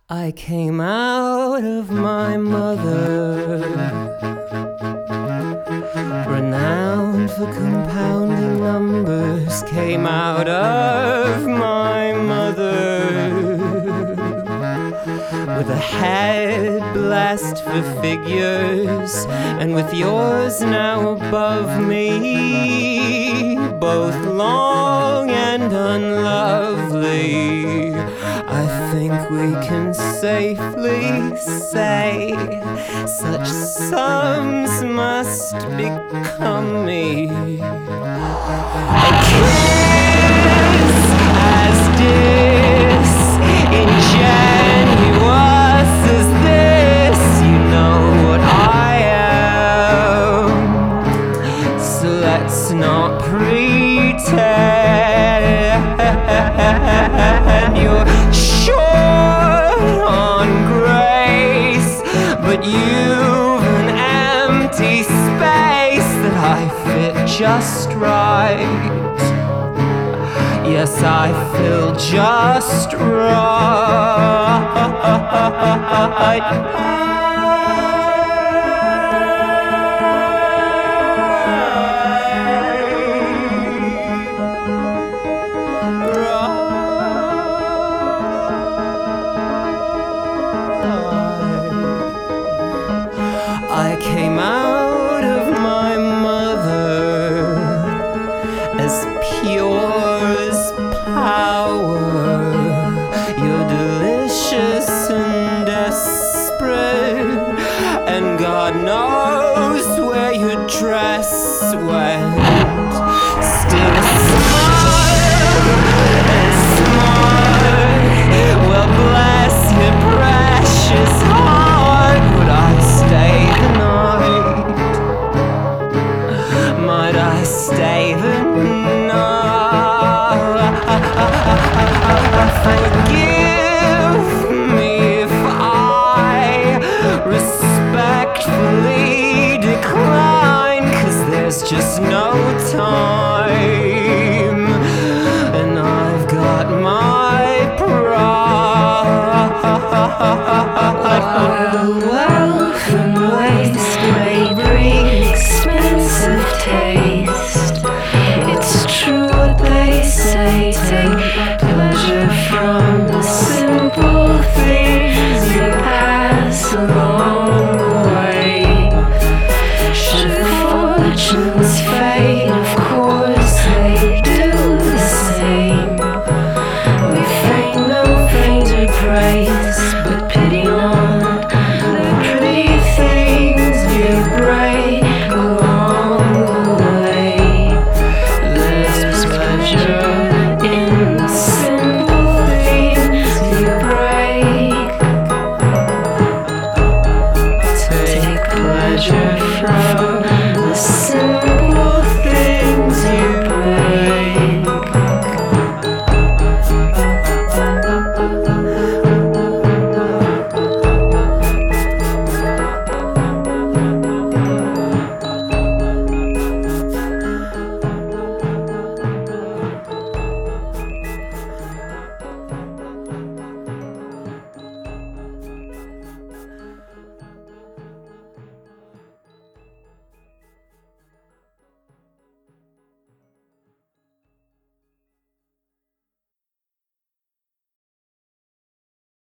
I came out of my mother, renowned for compounding numbers, came out of my mother, with a head blessed for figures, and with yours now above me, both long and unlovely. I think we can safely say such sums must become me. A kiss as disingenuous as this, you know what I am, so let's not pretend you're short on grace, but you've an empty space that I fit just right. Yes, I feel just right. I came out of my mother as pure as power. You're delicious and desperate, and God knows where your dress went. Still smart and smart. Well, bless your precious heart. Would I stay the night? Might I stay the night? Forgive me if I respectfully decline, 'cause there's just no time, and I've got my pride. Wealth and waste may bring expensive taste. It's true what they say, take pleasure from the simple things you pass along the way. Should fortunes fade, of course they do the same. We feign no pain to pray.